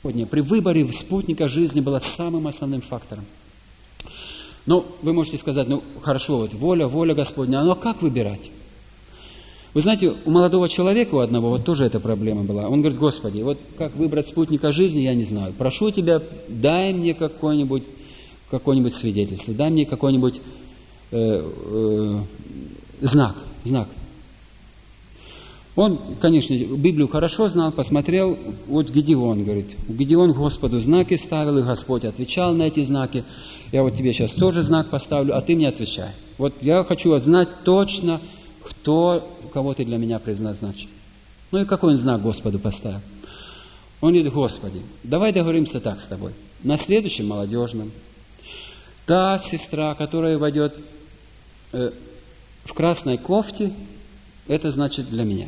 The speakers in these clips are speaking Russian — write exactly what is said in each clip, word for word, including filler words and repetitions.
При выборе спутника жизни было самым основным фактором. Ну, вы можете сказать, ну, хорошо, вот воля, воля Господня, но как выбирать? Вы знаете, у молодого человека, у одного, вот тоже эта проблема была. Он говорит: Господи, вот как выбрать спутника жизни, я не знаю. Прошу Тебя, дай мне какое-нибудь, какое-нибудь свидетельство, дай мне какой-нибудь э, э, знак, знак. Он, конечно, Библию хорошо знал, посмотрел, вот Гедеон, говорит, Гедеон Господу знаки ставил, и Господь отвечал на эти знаки. Я вот тебе сейчас тоже знак поставлю, а ты мне отвечай. Вот я хочу знать точно, кто, кого ты для меня предназначил. Ну и какой он знак Господу поставил? Он говорит: Господи, давай договоримся так с тобой. На следующем молодежном та сестра, которая войдет э, в красной кофте, это значит для меня.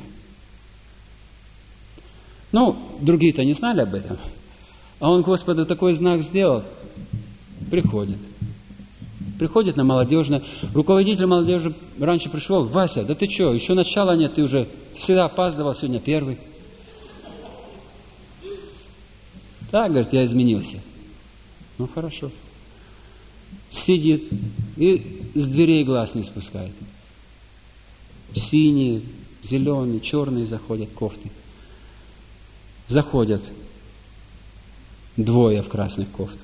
Ну, другие-то не знали об этом. А он Господу такой знак сделал. Приходит. Приходит на молодежное. Руководитель молодежи раньше пришел: Вася, да ты что, еще начала нет, ты уже всегда опаздывал, сегодня первый. Так, говорит, я изменился. Ну, хорошо. Сидит и с дверей глаз не спускает. Синие, зеленые, черные заходят кофты. Заходят двое в красных кофтах.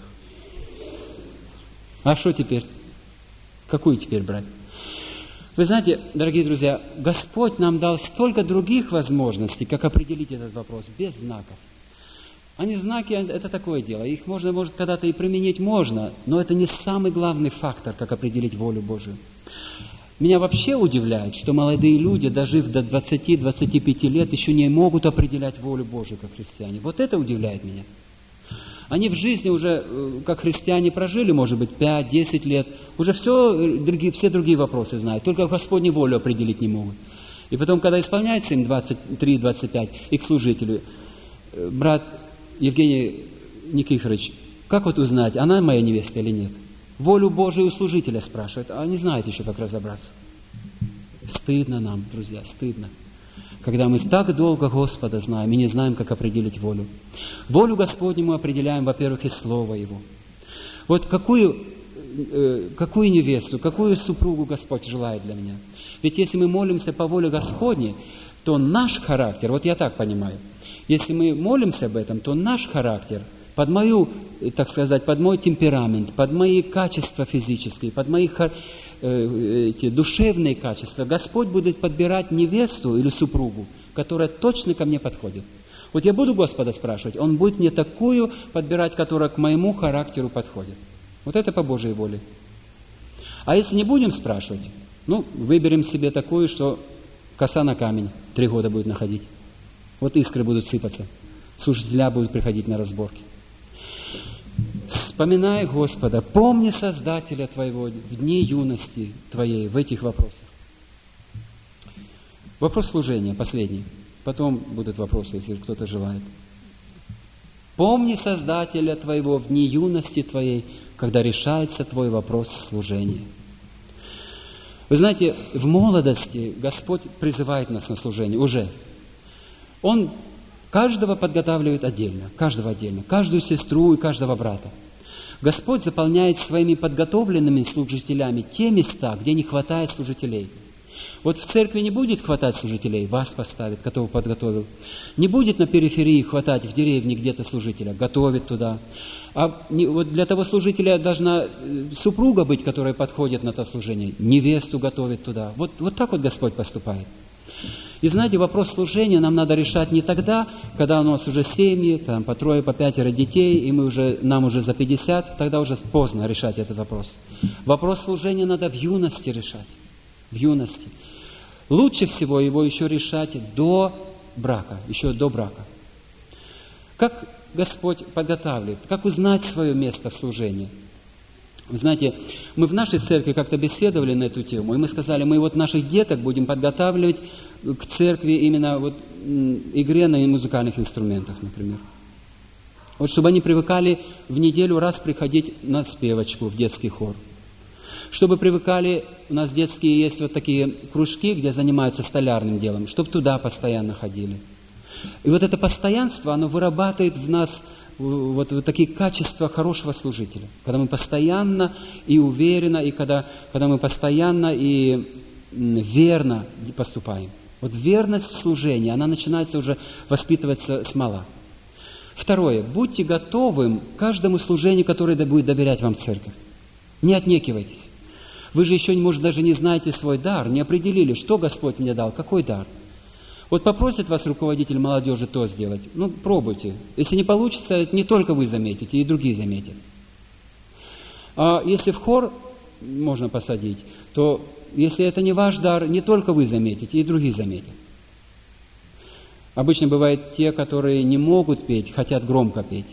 А что теперь? Какую теперь брать? Вы знаете, дорогие друзья, Господь нам дал столько других возможностей, как определить этот вопрос без знаков. Они знаки, это такое дело. Их можно, может, когда-то и применить можно, но это не самый главный фактор, как определить волю Божию. Меня вообще удивляет, что молодые люди, дожив до двадцати-двадцати пяти лет, еще не могут определять волю Божию как христиане. Вот это удивляет меня. Они в жизни уже, как христиане, прожили, может быть, пять-десять лет, уже все другие, все другие вопросы знают, только Господню волю определить не могут. И потом, когда исполняется им двадцать три - двадцать пять, и к служителю: брат Евгений Никифорович, как вот узнать, она моя невеста или нет? Волю Божию у служителя спрашивают, а не знает еще, как разобраться. Стыдно нам, друзья, стыдно. Когда мы так долго Господа знаем и не знаем, как определить волю. Волю Господню мы определяем, во-первых, из Слова Его. Вот какую, э, какую невесту, какую супругу Господь желает для меня? Ведь если мы молимся по воле Господней, то наш характер, вот я так понимаю, если мы молимся об этом, то наш характер под мою, так сказать, под мой темперамент, под мои качества физические, под мои э, эти душевные качества, Господь будет подбирать невесту или супругу, которая точно ко мне подходит. Вот я буду Господа спрашивать, Он будет мне такую подбирать, которая к моему характеру подходит. Вот это по Божьей воле. А если не будем спрашивать, ну, выберем себе такую, что коса на камень три года будет находить. Вот искры будут сыпаться, служителя будут приходить на разборки. Вспоминай Господа, помни Создателя твоего в дни юности твоей в этих вопросах. Вопрос служения, последний. Потом будут вопросы, если кто-то желает. Помни Создателя твоего в дни юности твоей, когда решается твой вопрос служения. Вы знаете, в молодости Господь призывает нас на служение уже. Он каждого подготавливает отдельно, каждого отдельно, каждую сестру и каждого брата. Господь заполняет своими подготовленными служителями те места, где не хватает служителей. Вот в церкви не будет хватать служителей, вас поставит, которого подготовил. Не будет на периферии хватать в деревне где-то служителя, готовит туда. А не, вот для того служителя должна супруга быть, которая подходит на то служение, невесту готовит туда. Вот, вот так вот Господь поступает. И знаете, вопрос служения нам надо решать не тогда, когда у нас уже семьи, там, по трое, по пятеро детей, и мы уже, нам уже за пятьдесят, тогда уже поздно решать этот вопрос. Вопрос служения надо в юности решать. В юности. Лучше всего его еще решать до брака, еще до брака. Как Господь подготавливает, как узнать свое место в служении? Вы знаете, мы в нашей церкви как-то беседовали на эту тему, и мы сказали, мы вот наших деток будем подготавливать к церкви именно вот игре на музыкальных инструментах, например. Вот чтобы они привыкали в неделю раз приходить на спевочку в детский хор. Чтобы привыкали, у нас детские есть вот такие кружки, где занимаются столярным делом, чтобы туда постоянно ходили. И вот это постоянство, оно вырабатывает в нас вот, вот такие качества хорошего служителя. Когда мы постоянно и уверенно, и когда, когда мы постоянно и верно поступаем. Вот верность в служении, она начинается уже воспитываться с мала. Второе. Будьте готовым к каждому служению, которое будет доверять вам церковь. Не отнекивайтесь. Вы же еще, может, даже не знаете свой дар, не определили, что Господь мне дал, какой дар. Вот попросит вас руководитель молодежи то сделать, ну, пробуйте. Если не получится, это не только вы заметите, и другие заметят. А если в хор можно посадить, то если это не ваш дар, не только вы заметите, и другие заметят. Обычно бывают те, которые не могут петь, хотят громко петь.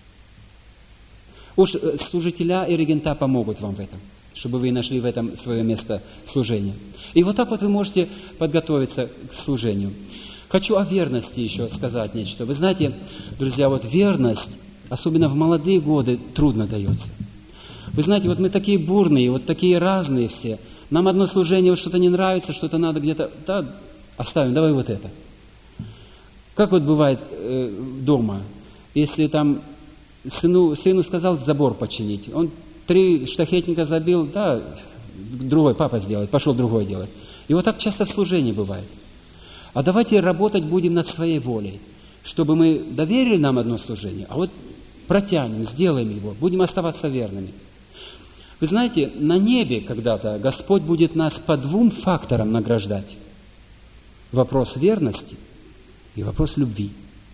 Уж служителя и регента помогут вам в этом, чтобы вы нашли в этом свое место служения. И вот так вот вы можете подготовиться к служению. Хочу о верности еще сказать нечто. Вы знаете, друзья, вот верность, особенно в молодые годы, трудно дается. Вы знаете, вот мы такие бурные, вот такие разные все. Нам одно служение вот что-то не нравится, что-то надо где-то... Да, оставим, давай вот это. Как вот бывает э, дома, если там сыну, сыну сказал забор починить, он три штахетника забил, да, другой папа сделает, пошел другой делать. И вот так часто в служении бывает. А давайте работать будем над своей волей, чтобы мы доверили нам одно служение, а вот протянем, сделаем его, будем оставаться верными. Вы знаете, на небе когда-то Господь будет нас по двум факторам награждать. Вопрос верности и вопрос любви.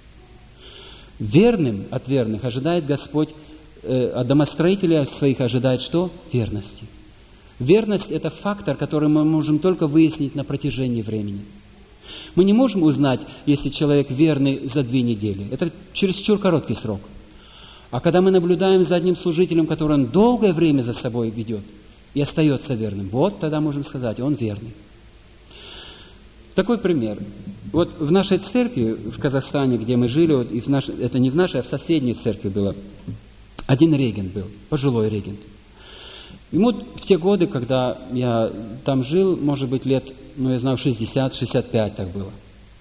Верным от верных ожидает Господь, э, от домостроителя своих ожидает что? Верности. Верность – это фактор, который мы можем только выяснить на протяжении времени. Мы не можем узнать, если человек верный за две недели. Это чересчур короткий срок. А когда мы наблюдаем за одним служителем, который он долгое время за собой ведет и остается верным, вот тогда можем сказать, он верный. Такой пример. Вот в нашей церкви, в Казахстане, где мы жили, вот, и в наш, это не в нашей, а в соседней церкви было, один регент был, пожилой регент. Ему в те годы, когда я там жил, может быть, лет, ну, я знаю, шестьдесят шестьдесят пять так было.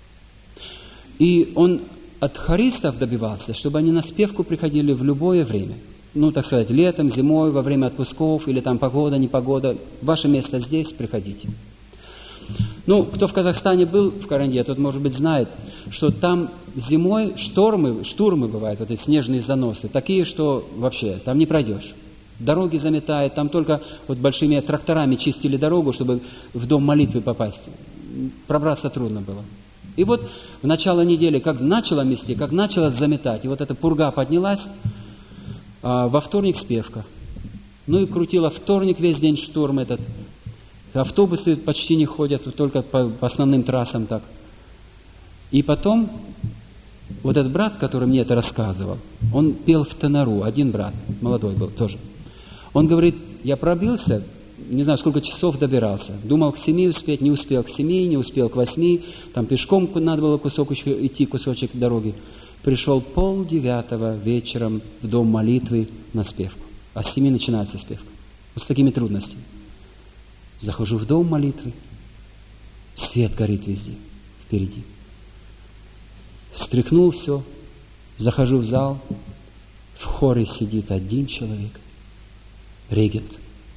И он от хористов добивался, чтобы они на спевку приходили в любое время. Ну, так сказать, летом, зимой, во время отпусков, или там погода, непогода. Ваше место здесь, приходите. Ну, кто в Казахстане был, в Каранде, тот, может быть, знает, что там зимой штормы, штурмы бывают, вот эти снежные заносы, такие, что вообще там не пройдешь. Дороги заметает, там только вот большими тракторами чистили дорогу, чтобы в дом молитвы попасть. Пробраться трудно было. И вот в начало недели, как начало мести, как начало заметать, и вот эта пурга поднялась, а во вторник спевка. Ну и крутила вторник весь день шторм этот. Автобусы почти не ходят, только по, по основным трассам так. И потом вот этот брат, который мне это рассказывал, он пел в тенору, один брат, молодой был тоже. Он говорит, я пробился, не знаю, сколько часов добирался. Думал к семи успеть, не успел к семи, не успел к восьми. Там пешком надо было кусок идти, кусочек дороги. Пришел полдевятого вечером в дом молитвы на спевку. А с семи начинается спевка. Вот с такими трудностями. Захожу в дом молитвы. Свет горит везде, впереди. Встряхнул все. Захожу в зал. В хоре сидит один человек. Регент.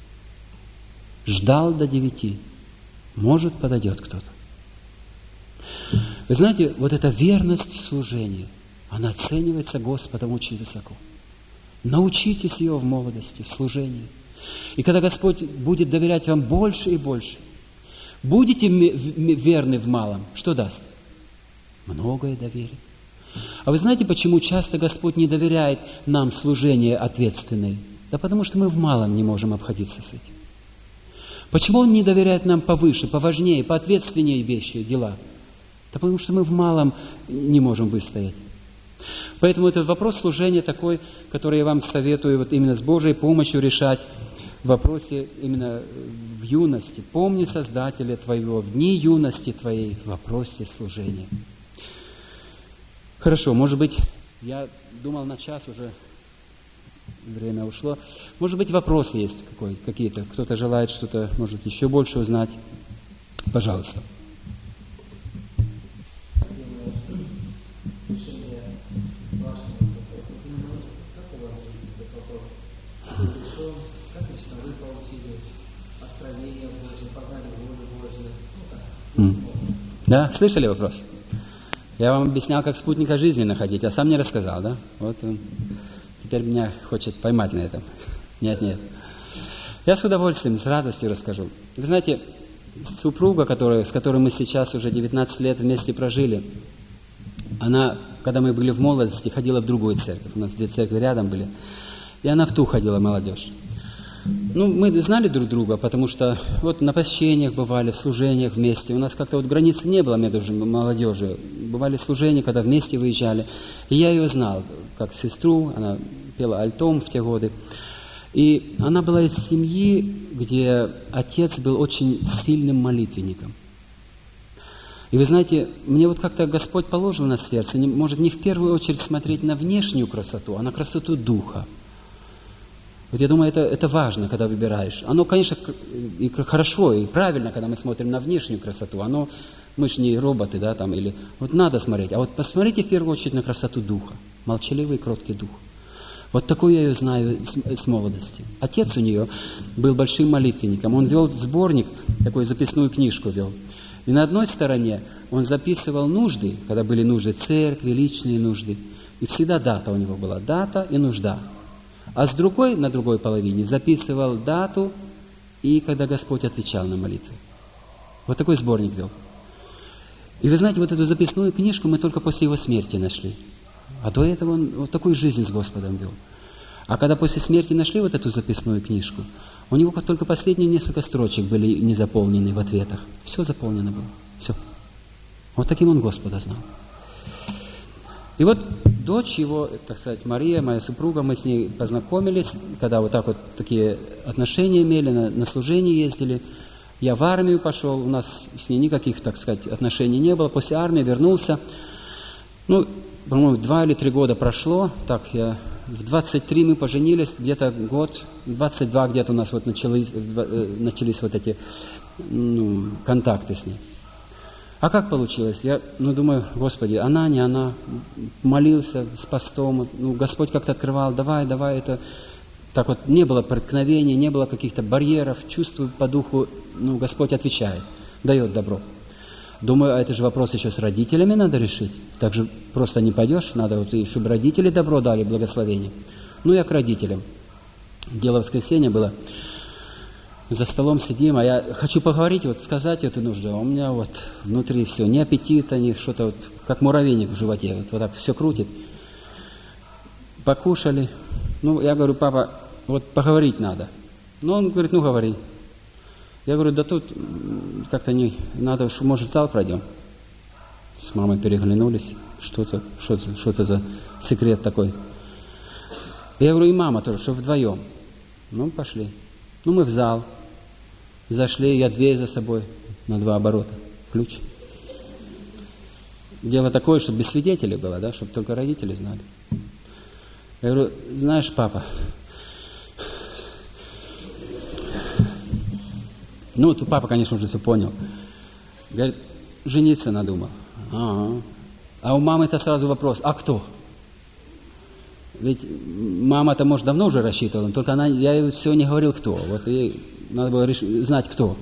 Ждал до девяти. Может, подойдет кто-то. Вы знаете, вот эта верность в служении, она оценивается Господом очень высоко. Научитесь ее в молодости, в служении. И когда Господь будет доверять вам больше и больше, будете верны в малом, что даст? Многое доверит. А вы знаете, почему часто Господь не доверяет нам служение ответственное? Да потому что мы в малом не можем обходиться с этим. Почему Он не доверяет нам повыше, поважнее, поответственнее вещи, дела? Да потому что мы в малом не можем выстоять. Поэтому этот вопрос служения такой, который я вам советую вот именно с Божьей помощью решать в вопросе именно в юности. Помни Создателя твоего в дни юности твоей в вопросе служения. Хорошо, может быть, я думал на час уже, время ушло. Может быть, вопрос есть какой, какие-то. Кто-то желает что-то, может, еще больше узнать. Пожалуйста. Да, слышали вопрос? Я вам объяснял, как спутника жизни находить, а сам не рассказал, да? Вот он теперь меня хочет поймать на этом. Нет, нет. Я с удовольствием, с радостью расскажу. Вы знаете, супруга, которая, с которой мы сейчас уже девятнадцать лет вместе прожили, она, когда мы были в молодости, ходила в другую церковь. У нас две церкви рядом были. И она в ту ходила, молодежь. Ну, мы знали друг друга, потому что вот на посещениях бывали, в служениях вместе. У нас как-то вот границы не было между молодежью. Бывали служения, когда вместе выезжали. И я ее знал, как сестру, она пела альтом в те годы. И она была из семьи, где отец был очень сильным молитвенником. И вы знаете, мне вот как-то Господь положил на сердце, не, может, не в первую очередь смотреть на внешнюю красоту, а на красоту духа. Вот я думаю, это, это важно, когда выбираешь. Оно, конечно, и хорошо, и правильно, когда мы смотрим на внешнюю красоту. Оно, мы же не роботы, да, там, или... Вот надо смотреть. А вот посмотрите в первую очередь на красоту духа. Молчаливый, кроткий дух. Вот такую я ее знаю с, с молодости. Отец у нее был большим молитвенником. Он вел сборник, такую записную книжку вел. И на одной стороне он записывал нужды, когда были нужды церкви, личные нужды. И всегда дата у него была, дата и нужда. А с другой, на другой половине, записывал дату и когда Господь отвечал на молитвы. Вот такой сборник вел. И вы знаете, вот эту записную книжку мы только после его смерти нашли. А до этого он вот такую жизнь с Господом вел. А когда после смерти нашли вот эту записную книжку, у него только последние несколько строчек были не заполнены в ответах. Все заполнено было. Все. Вот таким он Господа знал. И вот дочь его, так сказать, Мария, моя супруга, мы с ней познакомились, когда вот так вот такие отношения имели, на, на служение ездили. Я в армию пошел, у нас с ней никаких, так сказать, отношений не было. После армии вернулся. Ну, по-моему, два или три года прошло. Так, я в двадцать три мы поженились, где-то год, двадцать два где-то у нас вот начались, начались вот эти ну, контакты с ней. А как получилось? Я, ну, думаю, Господи, она, не она, молился с постом, ну, Господь как-то открывал, давай, давай, это... Так вот, не было преткновений, не было каких-то барьеров, чувствую по духу, ну, Господь отвечает, дает добро. Думаю, а это же вопрос еще с родителями надо решить. Так же просто не пойдешь, надо, вот, и чтобы родители добро дали, благословение. Ну, я к родителям. Дело воскресенья было. За столом сидим, а я хочу поговорить, вот сказать эту нужду, а у меня вот внутри все, ни аппетита, ни что-то, вот, как муравейник в животе, вот, вот так все крутит. Покушали. Ну, я говорю, папа, вот поговорить надо. Ну, он говорит, ну, говори. Я говорю, да тут как-то не надо, может, в зал пройдем. С мамой переглянулись, что-то, что-то, что-то за секрет такой. Я говорю, и мама тоже, что вдвоем. Ну, пошли. Ну, мы в зал. Зашли, я дверь за собой на два оборота. Ключ. Дело такое, чтобы без свидетелей было, да, чтобы только родители знали. Я говорю, знаешь, папа, ну, тут папа, конечно, уже все понял. Говорит, жениться надумал. Ага. А у мамы-то сразу вопрос, а кто? Ведь мама-то, может, давно уже рассчитывала, только она, я ей все не говорил, кто. Вот ей надо было решить, знать, кто.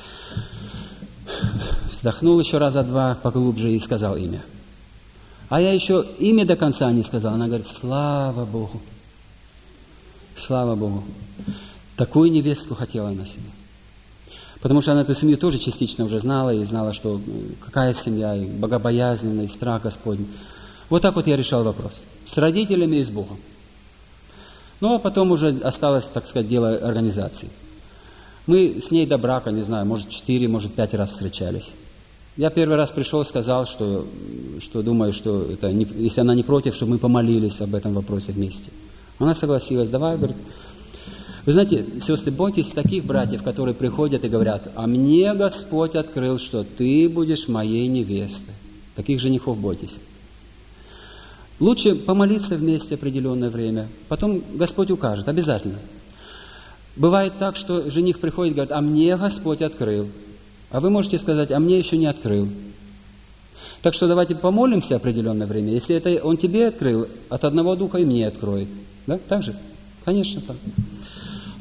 Вздохнул еще раза два поглубже и сказал имя. А я еще имя до конца не сказал. Она говорит, слава Богу. Слава Богу. Такую невестку хотела она себе. Потому что она эту семью тоже частично уже знала, и знала, что какая семья, и богобоязненная, и страх Господень. Вот так вот я решал вопрос. С родителями и с Богом. Ну, а потом уже осталось, так сказать, дело организации. Мы с ней до брака, не знаю, может, четыре, может, пять раз встречались. Я первый раз пришел и сказал, что, что думаю, что это не, если она не против, чтобы мы помолились об этом вопросе вместе. Она согласилась, давай, говорит. Вы знаете, сестры, бойтесь таких братьев, которые приходят и говорят, а мне Господь открыл, что ты будешь моей невестой. Таких женихов бойтесь. Лучше помолиться вместе определенное время, потом Господь укажет, обязательно. Бывает так, что жених приходит и говорит, а мне Господь открыл. А вы можете сказать, а мне еще не открыл. Так что давайте помолимся определенное время. Если это Он тебе открыл, от одного духа и мне откроет. Да? Так же? Конечно, так.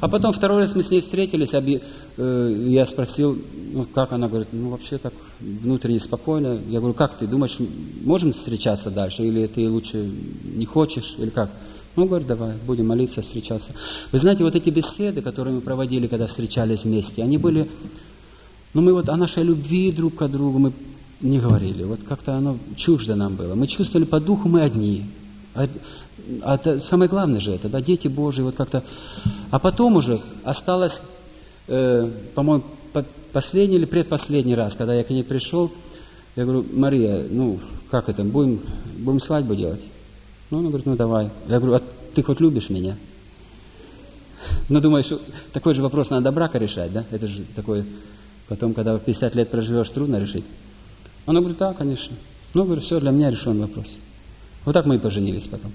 А потом второй раз мы с ней встретились, оби... э, я спросил, ну как она, говорит, ну вообще так внутренне спокойно. Я говорю, как ты думаешь, можем встречаться дальше, или ты лучше не хочешь, или как? Ну, говорит, давай, будем молиться, встречаться. Вы знаете, вот эти беседы, которые мы проводили, когда встречались вместе, они были, ну мы вот о нашей любви друг к другу мы не говорили, вот как-то оно чуждо нам было. Мы чувствовали по духу, мы одни. А, а это, самое главное же это, да, дети Божьи, вот как-то. А потом уже осталось, э, по-моему, последний или предпоследний раз, когда я к ней пришел, я говорю, Мария, ну, как это, будем, будем свадьбу делать? Ну, она говорит, ну, давай. Я говорю, а ты хоть любишь меня? Ну, думаешь, такой же вопрос надо до брака решать, да? Это же такое, потом, когда пятьдесят лет проживешь, трудно решить. Она говорит, да, конечно. Ну, говорю, все, для меня решен вопрос. Вот так мы и поженились потом.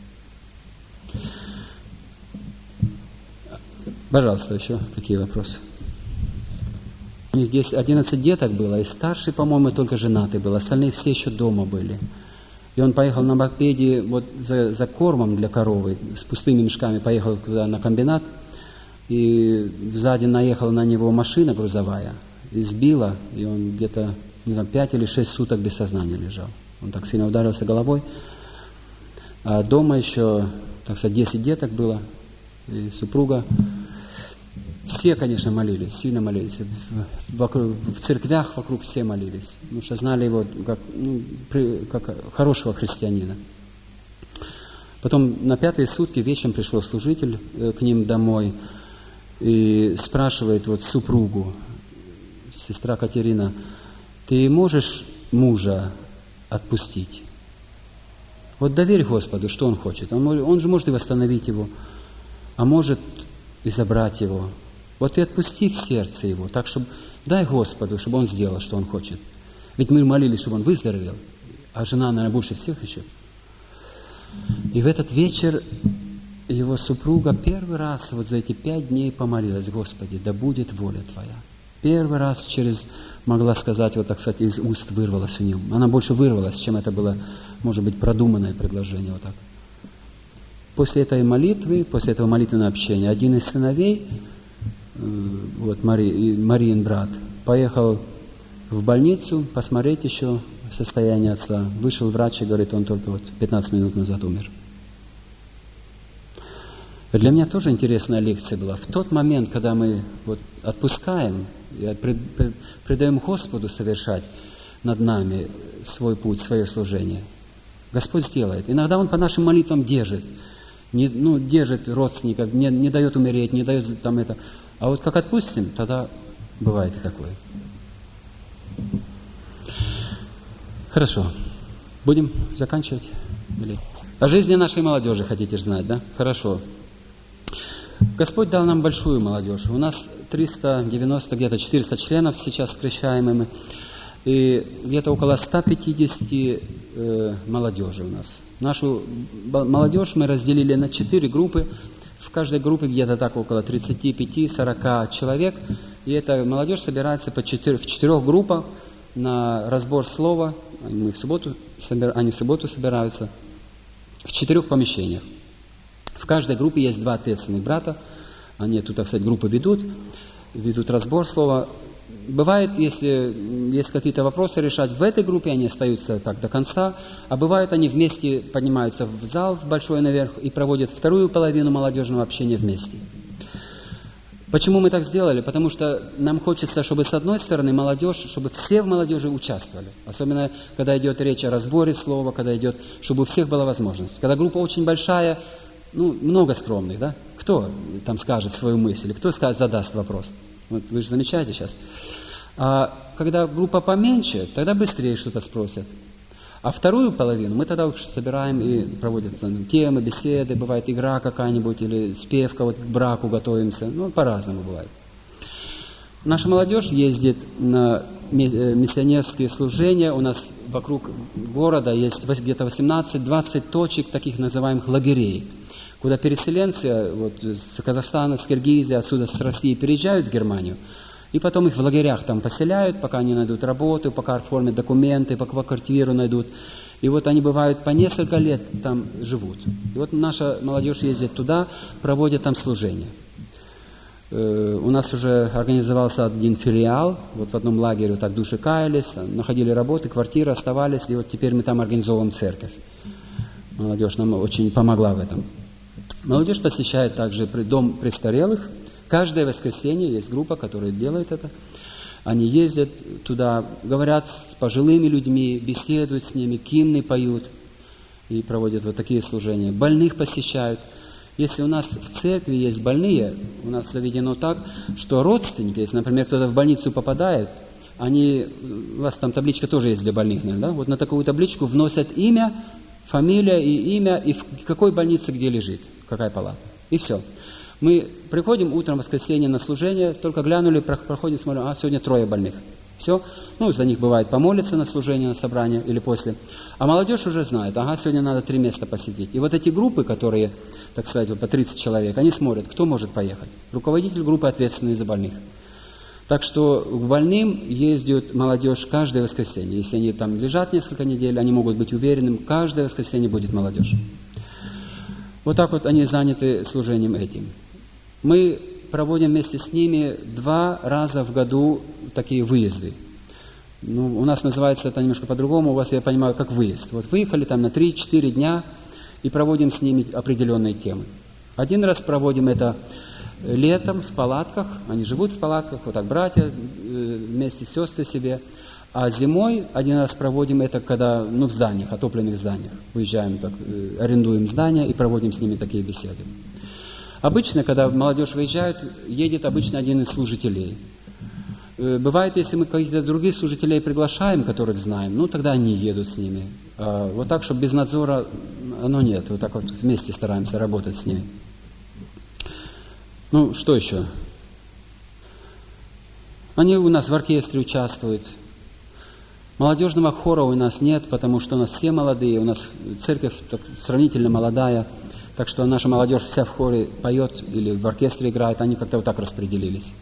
Пожалуйста, еще какие вопросы? У них здесь одиннадцать деток было, и старший, по-моему, только женатый был, остальные все еще дома были. И он поехал на мопеде вот за, за кормом для коровы, с пустыми мешками поехал туда на комбинат, и сзади наехала на него машина грузовая, и сбила, и он где-то, не знаю, пять или шесть суток без сознания лежал. Он так сильно ударился головой. А дома еще, так сказать, десять деток было, и супруга. Все, конечно, молились, сильно молились. Вокруг, в церквях вокруг все молились, потому что знали его как, ну, как хорошего христианина. Потом на пятые сутки вечером пришел служитель к ним домой и спрашивает вот супругу, сестра Катерина, ты можешь мужа отпустить? Вот доверь Господу, что Он хочет. Он, он же может и восстановить его, а может и забрать его. Вот и отпусти в сердце его, так, чтобы дай Господу, чтобы Он сделал, что Он хочет. Ведь мы молились, чтобы он выздоровел, а жена, наверное, больше всех еще. И в этот вечер его супруга первый раз вот за эти пять дней помолилась, Господи, да будет воля Твоя. Первый раз через, могла сказать, вот так сказать, из уст вырвалась у нее. Она больше вырвалась, чем это было, может быть, продуманное предложение вот так. После этой молитвы, после этого молитвенного общения, один из сыновей, вот Мари, Мариин брат, поехал в больницу посмотреть еще состояние отца. Вышел врач и говорит, он только вот пятнадцать минут назад умер. Для меня тоже интересная лекция была. В тот момент, когда мы вот отпускаем, и предаем Господу совершать над нами свой путь, свое служение, Господь сделает. Иногда Он по нашим молитвам держит, не, ну, держит родственников, не, не дает умереть, не дает там это. А вот как отпустим, тогда бывает и такое. Хорошо. Будем заканчивать? Или... О жизни нашей молодежи хотите знать, да? Хорошо. Господь дал нам большую молодежь. У нас триста девяносто, где-то четыреста членов сейчас скрещаемыми. И где-то около ста пятидесяти э, молодежи у нас. Нашу молодежь мы разделили на четыре группы. В каждой группе где-то так около тридцати пяти — сорока человек. И эта молодежь собирается по четыре, в четырех группах на разбор слова. Мы в субботу, они в субботу собираются в четырех помещениях. В каждой группе есть два ответственных брата. Они тут, так сказать, группы ведут, ведут разбор слова. Бывает, если есть какие-то вопросы решать, в этой группе они остаются так до конца, а бывает, они вместе поднимаются в зал в большой наверх и проводят вторую половину молодежного общения вместе. Почему мы так сделали? Потому что нам хочется, чтобы с одной стороны молодежь, чтобы все в молодежи участвовали. Особенно, когда идет речь о разборе слова, когда идет, чтобы у всех была возможность. Когда группа очень большая, ну, много скромных, да? Кто там скажет свою мысль, кто скажет, задаст вопрос? Вот вы же замечаете сейчас. А когда группа поменьше, тогда быстрее что-то спросят. А вторую половину мы тогда уж собираем и проводятся ну, темы, беседы, бывает игра какая-нибудь или спевка, вот к браку готовимся. Ну, по-разному бывает. Наша молодежь ездит на миссионерские служения. У нас вокруг города есть где-то восемнадцать-двадцать точек таких называемых лагерей, куда переселенцы вот, с Казахстана, с Киргизии, отсюда с России переезжают в Германию, и потом их в лагерях там поселяют, пока они найдут работу, пока оформят документы, пока квартиру найдут. И вот они бывают по несколько лет там живут. И вот наша молодежь ездит туда, проводит там служение. У нас уже организовался один филиал, вот в одном лагере вот так души каялись, находили работы, квартиры, оставались, и вот теперь мы там организовываем церковь. Молодежь нам очень помогла в этом. Молодежь посещает также дом престарелых. Каждое воскресенье есть группа, которая делает это. Они ездят туда, говорят с пожилыми людьми, беседуют с ними, гимны поют и проводят вот такие служения. Больных посещают. Если у нас в церкви есть больные, у нас заведено так, что родственники, если, например, кто-то в больницу попадает, они, у вас там табличка тоже есть для больных, наверное, да? Вот на такую табличку вносят имя, фамилия и имя, и в какой больнице где лежит, какая палата. И все. Мы приходим утром в воскресенье на служение, только глянули, проходим, смотрим, а сегодня трое больных. Все. Ну, за них бывает помолиться на служение, на собрание или после. А молодежь уже знает, ага, сегодня надо три места посетить. И вот эти группы, которые, так сказать, по тридцать человек, они смотрят, кто может поехать. Руководитель группы, ответственный за больных. Так что к больным ездит молодежь каждое воскресенье. Если они там лежат несколько недель, они могут быть уверены, каждое воскресенье будет молодежь. Вот так вот они заняты служением этим. Мы проводим вместе с ними два раза в году такие выезды. Ну, у нас называется это немножко по-другому, у вас, я понимаю, как выезд. Вот выехали там на три-четыре дня и проводим с ними определенные темы. Один раз проводим это летом в палатках, они живут в палатках, вот так братья вместе, сестры себе. А зимой один раз проводим это, когда, ну, в зданиях, отопленных зданиях. Выезжаем, так, арендуем здания и проводим с ними такие беседы. Обычно, когда молодежь выезжает, едет обычно один из служителей. Бывает, если мы каких-то других служителей приглашаем, которых знаем, ну, тогда они едут с ними. А вот так, чтобы без надзора, оно нет. Вот так вот вместе стараемся работать с ними. Ну, что еще? Они у нас в оркестре участвуют. Молодежного хора у нас нет, потому что у нас все молодые, у нас церковь сравнительно молодая, так что наша молодежь вся в хоре поет или в оркестре играет, они как-то вот так распределились.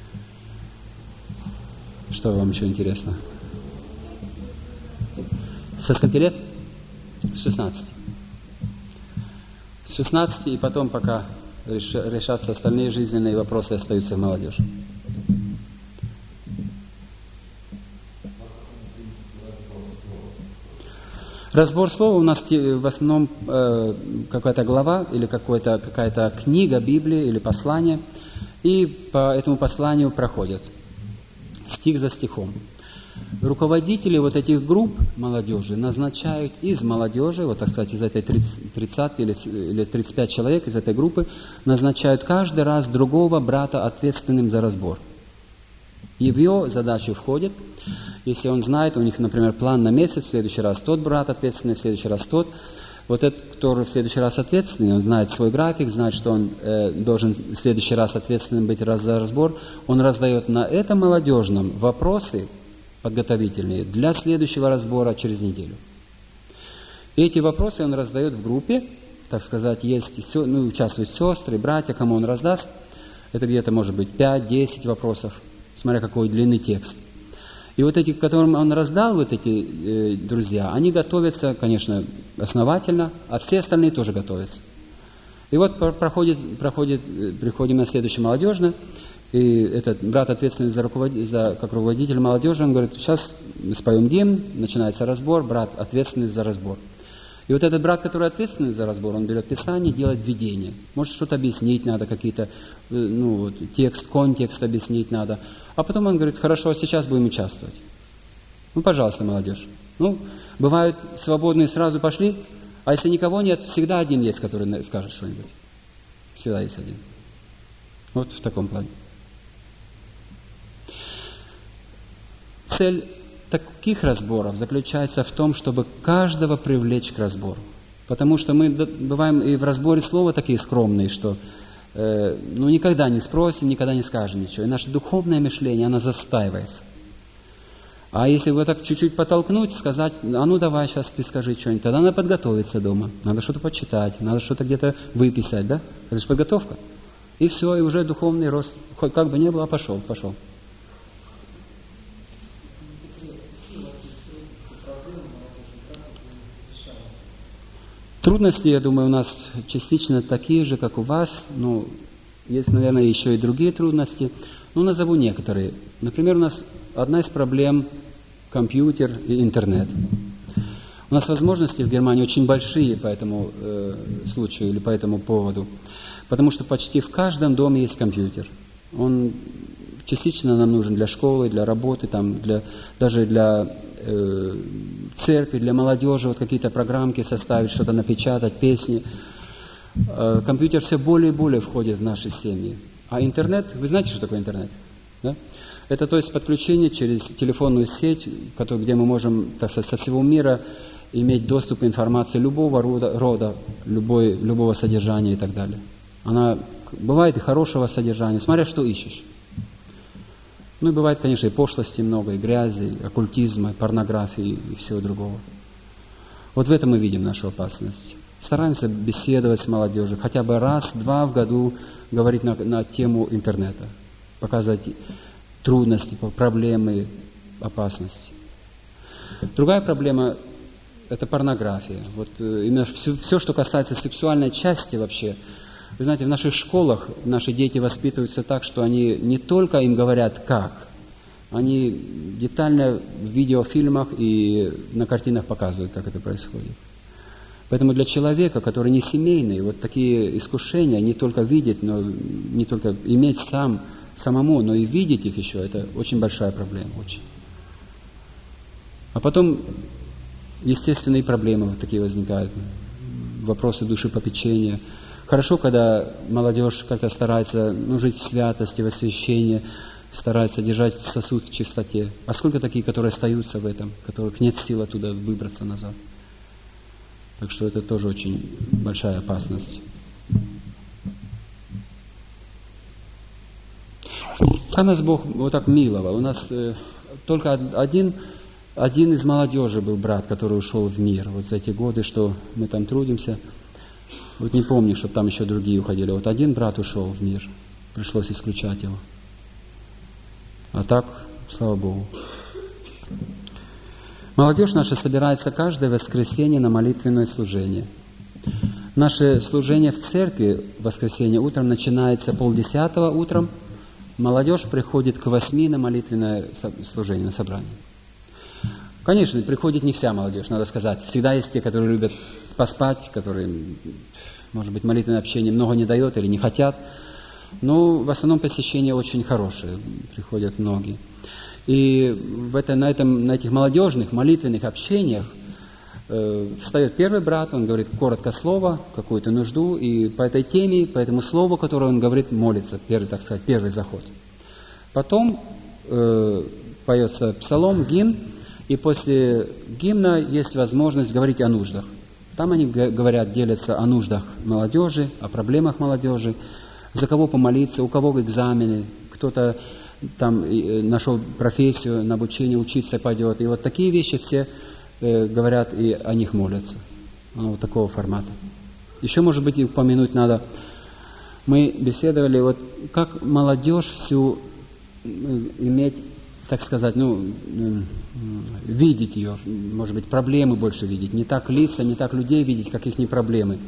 Что вам еще интересно? Со скольки лет? С шестнадцати. С шестнадцати, и потом, пока решатся остальные жизненные вопросы, остаются в молодежи. Разбор слова у нас в основном э, какая-то глава или какая-то, какая-то книга Библии или послание, и по этому посланию проходят стих за стихом. Руководители вот этих групп молодежи назначают из молодежи, вот так сказать, из этой тридцатки или, или тридцать пять человек из этой группы, назначают каждый раз другого брата ответственным за разбор. И в его задачу входит, если он знает, у них, например, план на месяц, в следующий раз тот брат ответственный, в следующий раз тот. Вот этот, который в следующий раз ответственный, он знает свой график, знает, что он э, должен в следующий раз ответственным быть раз за разбор. Он раздает на этом молодежном вопросы подготовительные для следующего разбора через неделю. И эти вопросы он раздает в группе, так сказать, есть, ну, участвуют сестры, братья, кому он раздаст. Это где-то может быть пять-десять вопросов, смотря какой длинный текст. И вот эти, которым он раздал, вот эти э, друзья, они готовятся, конечно, основательно, а все остальные тоже готовятся. И вот проходит, проходит, приходим на следующее молодежное, и этот брат, ответственный за, руководитель, за как руководитель молодежи, он говорит, сейчас споем гимн, начинается разбор, брат, ответственный за разбор. И вот этот брат, который ответственный за разбор, он берет Писание, делает введение. Может, что-то объяснить надо, какие-то, ну, текст, контекст объяснить надо. А потом он говорит, хорошо, сейчас будем участвовать. Ну, пожалуйста, молодежь. Ну, бывают свободные, сразу пошли, а если никого нет, всегда один есть, который скажет что-нибудь. Всегда есть один. Вот в таком плане. Цель таких разборов заключается в том, чтобы каждого привлечь к разбору. Потому что мы бываем и в разборе слова такие скромные, что э, ну, никогда не спросим, никогда не скажем ничего. И наше духовное мышление, оно застаивается. А если вот так чуть-чуть подтолкнуть, сказать, а ну давай сейчас ты скажи что-нибудь, тогда надо подготовиться дома, надо что-то почитать, надо что-то где-то выписать, да? Это же подготовка. И все, и уже духовный рост, хоть как бы ни было, пошел, пошел. Трудности, я думаю, у нас частично такие же, как у вас. Ну, есть, наверное, еще и другие трудности. Ну, назову некоторые. Например, у нас одна из проблем – компьютер и интернет. У нас возможности в Германии очень большие по этому э, случаю или по этому поводу, потому что почти в каждом доме есть компьютер. Он частично нам нужен для школы, для работы, там, для, даже для э, церкви, для молодежи, вот какие-то программки составить, что-то напечатать, песни. Э, компьютер все более и более входит в наши семьи. А интернет, вы знаете, что такое интернет? Да? Это, то есть, подключение через телефонную сеть, который, где мы можем, так сказать, со всего мира иметь доступ к информации любого рода, рода любой, любого содержания и так далее. Она бывает и хорошего содержания, смотря что ищешь. Ну и бывает, конечно, и пошлости много, и грязи, и оккультизма, и порнографии, и всего другого. Вот в этом мы видим нашу опасность. Стараемся беседовать с молодежью, хотя бы раз-два в году говорить на, на тему интернета, показывать трудности, проблемы, опасности. Другая проблема – это порнография. Вот именно все, все, что касается сексуальной части вообще. Вы знаете, в наших школах наши дети воспитываются так, что они не только им говорят как, они детально в видеофильмах и на картинах показывают, как это происходит. Поэтому для человека, который не семейный, вот такие искушения не только видеть, но не только иметь сам, самому, но и видеть их еще, это очень большая проблема. Очень. А потом естественные проблемы вот такие возникают, вопросы душепопечения. Хорошо, когда молодежь как-то старается ну, жить в святости, в освящении, старается держать сосуд в чистоте. А сколько таких, которые остаются в этом, которых нет сил оттуда выбраться назад? Так что это тоже очень большая опасность. Как нас Бог вот так миловал. У нас э, только один, один из молодежи был брат, который ушел в мир. Вот за эти годы, что мы там трудимся, вот не помню, чтобы там еще другие уходили. Вот один брат ушел в мир. Пришлось исключать его. А так, слава Богу. Молодежь наша собирается каждое воскресенье на молитвенное служение. Наше служение в церкви в воскресенье утром начинается полдесятого утром. Молодежь приходит к восьми на молитвенное служение, на собрание. Конечно, приходит не вся молодежь, надо сказать. Всегда есть те, которые любят поспать, которые, может быть, молитвенное общение много не дает или не хотят. Но в основном посещение очень хорошее, приходят многие. И в это, на, этом, на этих молодежных молитвенных общениях э, встает первый брат, он говорит коротко слово, какую-то нужду, и по этой теме, по этому слову, которое он говорит, молится, первый, так сказать, первый заход. Потом э, поется псалом, гимн, и после гимна есть возможность говорить о нуждах. Там они говорят, делятся о нуждах молодежи, о проблемах молодежи, за кого помолиться, у кого экзамены, кто-то там нашел профессию, на обучение учиться пойдет. И вот такие вещи все э, говорят и о них молятся. Вот такого формата. Еще, может быть, и упомянуть надо. Мы беседовали, вот как молодежь всю э, иметь, так сказать, ну, э, видеть ее, может быть, проблемы больше видеть. Не так лица, не так людей видеть, как их не проблемы.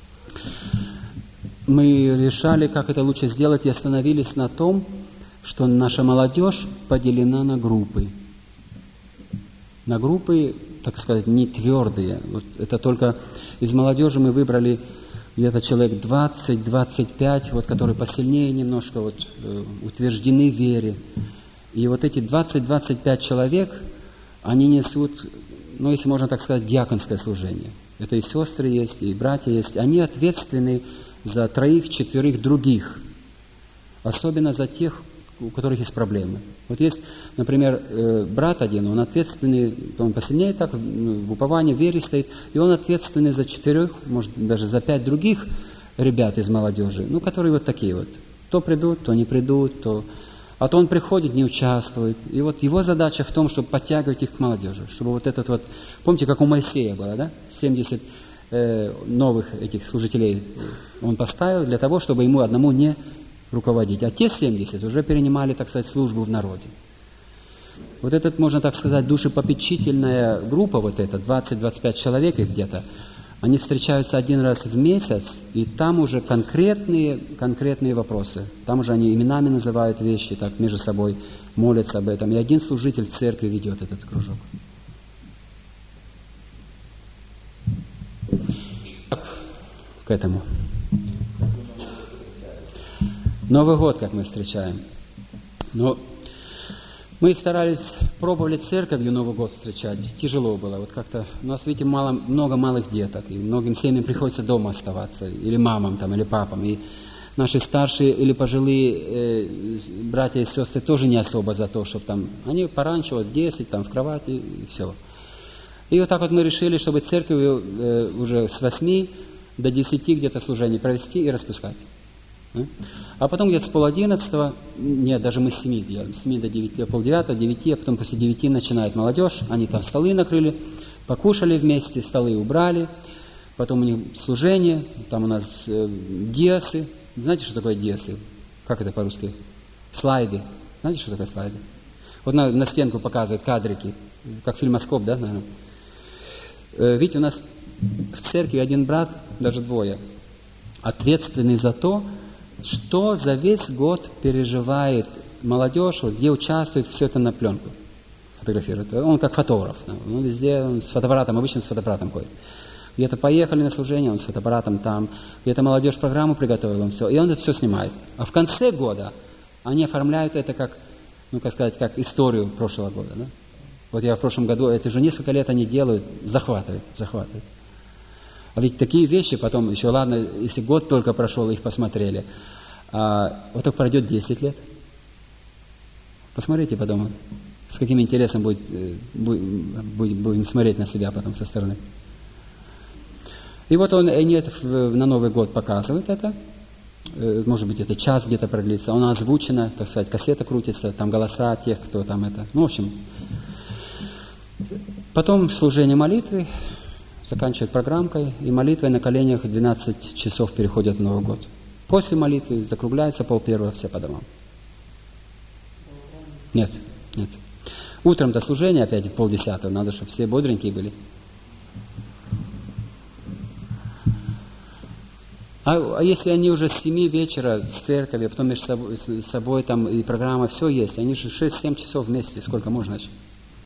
Мы решали, как это лучше сделать, и остановились на том, что наша молодежь поделена на группы. На группы, так сказать, не твердые. Вот это только из молодежи мы выбрали где-то человек двадцать-двадцать пять, вот, которые посильнее немножко вот, э, утверждены в вере. И вот эти двадцать-двадцать пять человек, они несут, ну, если можно так сказать, диаконское служение. Это и сестры есть, и братья есть. Они ответственны за троих-четверых других. Особенно за тех, у которых есть проблемы. Вот есть, например, брат один, он ответственный, он посильнее так, в уповании, в вере стоит, и он ответственный за четырех, может, даже за пять других ребят из молодежи, ну, которые вот такие вот. То придут, то не придут, то... А то он приходит, не участвует. И вот его задача в том, чтобы подтягивать их к молодежи, чтобы вот этот вот... Помните, как у Моисея было, да? семьдесят э, новых этих служителей он поставил для того, чтобы ему одному не руководить. А те семьдесят уже перенимали, так сказать, службу в народе. Вот этот, можно так сказать, душепопечительная группа, вот эта, двадцать-двадцать пять человек их где-то, Они встречаются один раз в месяц, и там уже конкретные, конкретные вопросы. Там уже они именами называют вещи, так между собой молятся об этом. И один служитель в церкви ведет этот кружок. К этому. Новый год, как мы встречаем. Но мы старались, пробовали церковью Новый год встречать. Тяжело было. Вот как-то у нас, видите, мало, много малых деток, и многим семьям приходится дома оставаться, или мамам там, или папам. И наши старшие или пожилые э, братья и сестры тоже не особо за то, чтобы там, они пораньше, вот десять, там в кровати, и все. И вот так вот мы решили, чтобы церковью э, уже с восьми до десяти где-то служений провести и распускать. А потом где-то с пол одиннадцатого, нет, даже мы с семи делаем, с семи до девяти, пол девятого, девяти, а потом после девяти начинает молодежь, они там столы накрыли, покушали вместе, столы убрали, потом у них служение, там у нас э, диасы. Знаете, что такое диасы? Как это по-русски? Слайды. Знаете, что такое слайды? Вот на, на стенку показывают кадрики, как фильмоскоп, да, наверное? Э, видите, у нас в церкви один брат, даже двое, ответственный за то, что за весь год переживает молодежь, вот, где участвует, все это на пленку фотографирует. Он как фотограф. Он везде он с фотоаппаратом, обычно с фотоаппаратом ходит. Где-то поехали на служение, он с фотоаппаратом там. Где-то молодежь программу приготовила, он все. И он это все снимает. А в конце года они оформляют это как, ну, как сказать, как историю прошлого года. Да? Вот я в прошлом году, это уже несколько лет они делают, захватывают, захватывают. А ведь такие вещи потом, еще ладно, если год только прошел, их посмотрели, а вот так пройдет десять лет. Посмотрите потом, с каким интересом будет, будет, будем смотреть на себя потом со стороны. И вот он, они это на Новый год показывает это, может быть, это час где-то продлится, она озвучена, так сказать, кассета крутится, там голоса тех, кто там это, ну, в общем. Потом служение молитвы, заканчивают программкой, и молитвой на коленях двенадцать часов переходят в Новый год. После молитвы закругляются полпервого, все по домам. Нет, нет. Утром до служения опять полдесятого, надо, чтобы все бодренькие были. А, а если они уже с семи вечера с церковью, потом между собой, с собой там и программа, все есть, они же шесть-семь часов вместе, сколько можно еще?